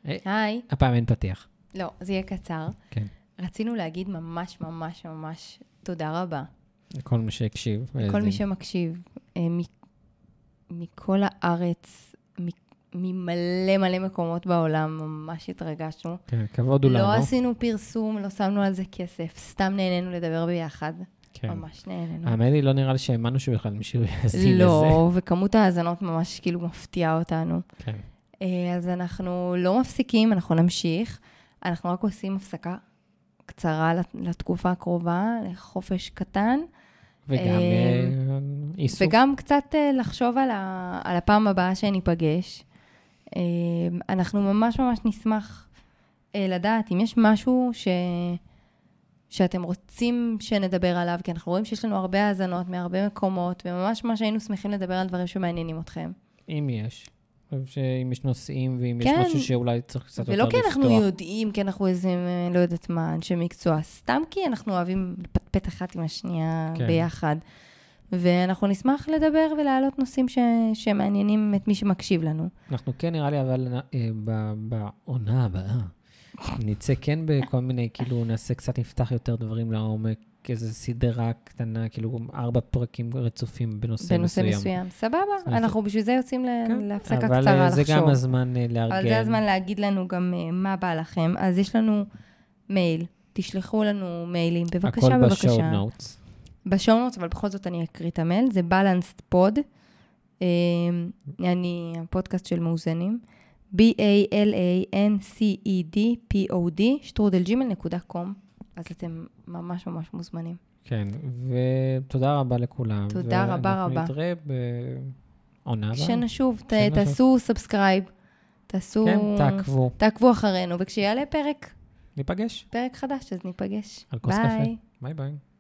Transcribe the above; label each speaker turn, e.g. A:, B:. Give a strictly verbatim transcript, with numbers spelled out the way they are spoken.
A: היי.
B: הפעם אין פתיח.
A: לא, זה יהיה קצר.
B: כן.
A: רצינו להגיד ממש ממש ממש תודה רבה.
B: לכל מי שהקשיב.
A: לכל מי שמקשיב. מכל הארץ, ממלא מלא מקומות בעולם, ממש התרגשנו.
B: כן, כבוד הוא לנו.
A: לא עשינו פרסום, לא שמנו על זה כסף, סתם נהנינו לדבר ביחד.
B: כן.
A: ממש נהנינו.
B: האמת היא, לא נראה לי שהאמנו שבכלל מישהו יעזין לזה.
A: לא, וכמות ההאזנות ממש כאילו מפתיעה אותנו.
B: כן.
A: אז אנחנו לא מפסיקים, אנחנו נמשיך. אנחנו רק עושים הפסקה קצרה לתקופה הקרובה, לחופש קטן.
B: וגם איסוף.
A: וגם קצת לחשוב על, ה, על הפעם הבאה שניפגש. אנחנו ממש ממש נשמח לדעת אם יש משהו ש, שאתם רוצים שנדבר עליו, כי אנחנו רואים שיש לנו הרבה האזנות מהרבה מקומות, וממש ממש היינו שמחים לדבר על דברים שמעניינים אתכם.
B: אם יש. שאם יש נושאים, ואם
A: כן.
B: יש משהו שאולי צריך קצת יותר
A: ולא
B: לפתוח.
A: כי אנחנו יודעים, כי אנחנו איזה, לא יודעת מה, אנשי מקצוע, סתם כי אנחנו אוהבים לפטפט אחת עם השנייה כן. ביחד. ואנחנו נשמח לדבר ולהעלות נושאים ש... שמעניינים את מי שמקשיב לנו. אנחנו
B: כן נראה לי, אבל אה, בעונה הבאה, נצא כן בכל מיני, כאילו נעשה קצת, נפתח יותר דברים לעומק, איזו סדרה קטנה, כאילו ארבע פרקים רצופים בנושא,
A: בנושא
B: מסוים.
A: מסוים. סבבה, אנחנו בשביל זה יוצאים כן. להפסקה
B: אבל
A: קצרה
B: זה
A: לחשוב.
B: גם הזמן לארגן.
A: אבל זה הזמן להגיד לנו גם מה בא לכם. אז יש לנו מייל, תשלחו לנו מיילים, בבקשה,
B: הכל
A: בבקשה.
B: בשואו נוטס.
A: בשואו נוטס, אבל בכל זאת אני אקריא את המייל, זה balanced pod, אני הפודקאסט של מאוזנים, בי איי אל איי אן סי אי די פי או די, שטרודל ג'ימייל נקודה קום. אז אתם ממש ממש מוזמנים.
B: כן, ותודה רבה לכולם.
A: תודה רבה רבה.
B: ואנחנו נתראה בעונה הבאה.
A: שנשוב, תעשו סאבסקרייב, תעשו...
B: כן, תעקבו.
A: תעקבו אחרינו, וכשיעלה פרק...
B: ניפגש.
A: פרק חדש, אז ניפגש.
B: על כוס קפה. ביי ביי.